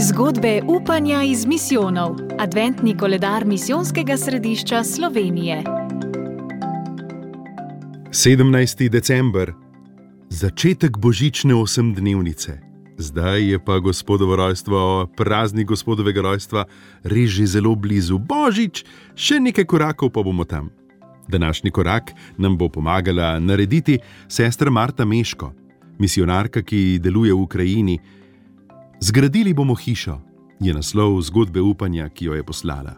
Zgodbe upanja iz misijonov. Adventni koledar Misijonskega središča Slovenije. 17. december. Začetek božične osemdnevnice. Zdaj je pa Gospodovo rojstvo, praznik Gospodovega rojstva, res že zelo blizu. Božič, še nekaj korakov pa bomo tam. Današnji korak nam bo pomagala narediti sestra Marta Meško, misijonarka, ki deluje v Ukrajini. Zgradili bomo hišo, je naslov zgodbe upanja, ki jo je poslala.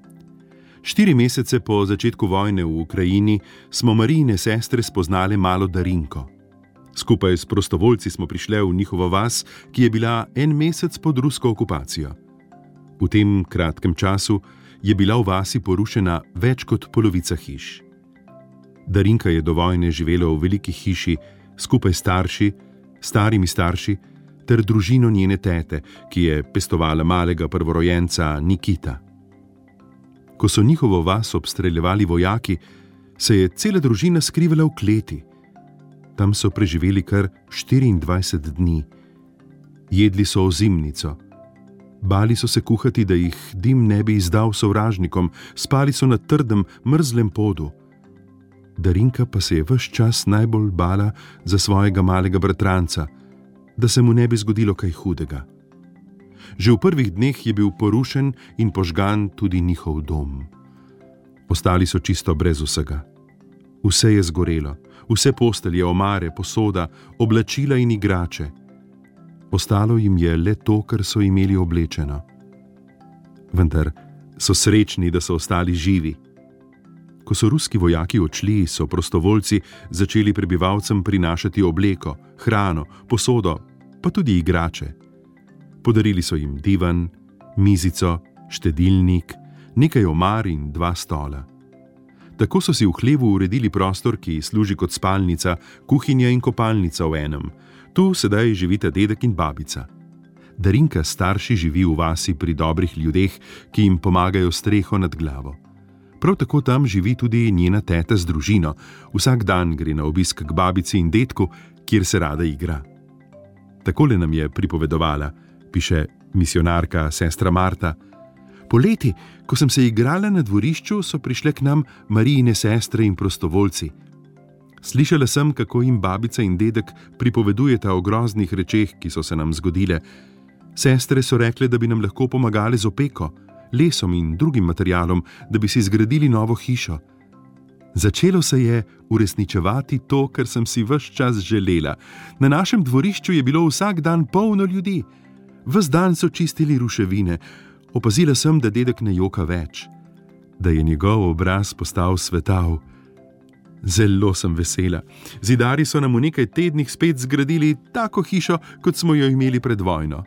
4 mesece po začetku vojne v Ukrajini smo Marijine sestre spoznale malo Darinko. Skupaj s prostovoljci smo prišle v njihovo vas, ki je bila 1 mesec pod rusko okupacijo. V tem kratkem času je bila v vasi porušena več kot polovica hiš. Darinka je do vojne živela v veliki hiši skupaj s starimi starši ter družino njene tete, ki je pestovala malega prvorojenca Nikita. Ko so njihovo vas obstreljevali vojaki, se je cela družina skrivala v kleti. Tam so preživeli kar 24 dni. Jedli so ozimnico. Bali so se kuhati, da jih dim ne bi izdal sovražnikom, spali so na trdem, mrzlem podu. Darinka pa se je ves čas najbolj bala za svojega malega bratranca, da se mu ne bi zgodilo kaj hudega. Že v prvih dneh je bil porušen in požgan tudi njihov dom. Ostali so čisto brez vsega. Vse je zgorelo, vse postelje, omare, posoda, oblačila in igrače. Ostalo jim je le to, kar so imeli oblečeno. Vendar so srečni, da so ostali živi. Ko so ruski vojaki odšli, so prostovoljci začeli prebivalcem prinašati obleko, hrano, posodo, pa tudi igrače. Podarili so jim divan, mizico, štedilnik, nekaj omar in 2 stola. Tako so si v hlevu uredili prostor, ki služi kot spalnica, kuhinja in kopalnica v enem. Tu sedaj živita dedek in babica. Darinka starši živi v vasi pri dobrih ljudeh, ki jim pomagajo streho nad glavo. Prav tako tam živi tudi njena teta z družino. Vsak dan gre na obisk k babici in dedku, kjer se rada igra. Takole nam je pripovedovala, piše misijonarka sestra Marta. Poleti, ko sem se igrala na dvorišču, so prišle k nam Marijine sestre in prostovoljci. Slišala sem, kako jim babica in dedek pripovedujeta o groznih rečeh, ki so se nam zgodile. Sestre so rekle, da bi nam lahko pomagale z opeko, lesom in drugim materialom, da bi si zgradili novo hišo. Začelo se je uresničevati to, kar sem si ves čas želela. Na našem dvorišču je bilo vsak dan polno ljudi. Ves dan so čistili ruševine. Opazila sem, da dedek ne joka več, da je njegov obraz postal svetav. Zelo sem vesela. Zidarji so nam v nekaj tednih spet zgradili tako hišo, kot smo jo imeli pred vojno.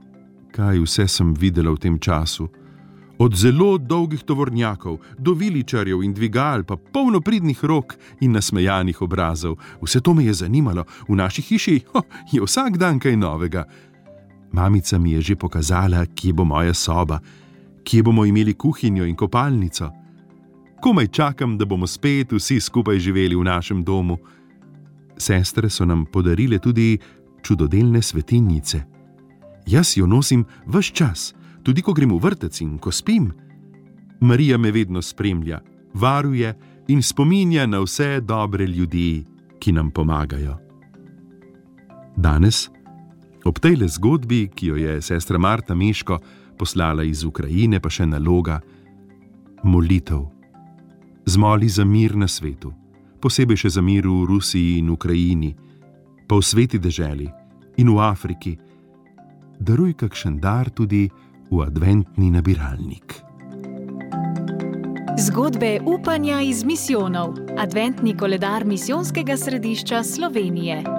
Kaj vse sem videla v tem času? Od zelo dolgih tovornjakov do viličarjev in dvigal, pa polno pridnih rok in nasmejanih obrazov. Vse to me je zanimalo. V naši hiši je vsak dan kaj novega. Mamica mi je že pokazala, kje bo moja soba, kje bomo imeli kuhinjo in kopalnico. Komaj čakam, da bomo spet vsi skupaj živeli v našem domu. Sestre so nam podarile tudi čudodelne svetinjice. Jaz jo nosim ves čas, tudi ko grem v vrtec in ko spim. Marija me vedno spremlja, varuje in spominja na vse dobre ljudi, ki nam pomagajo. Danes, ob tejle zgodbi, ki jo je sestra Marta Meško poslala iz Ukrajine, pa še naloga: molitev. Zmoli za mir na svetu, posebej še za mir v Rusiji in Ukrajini, pa v sveti deželi in v Afriki. Daruj kakšen dar tudi v adventni nabiralnik. Zgodbe upanja iz misijonov. Adventni koledar Misijonskega središča Slovenije.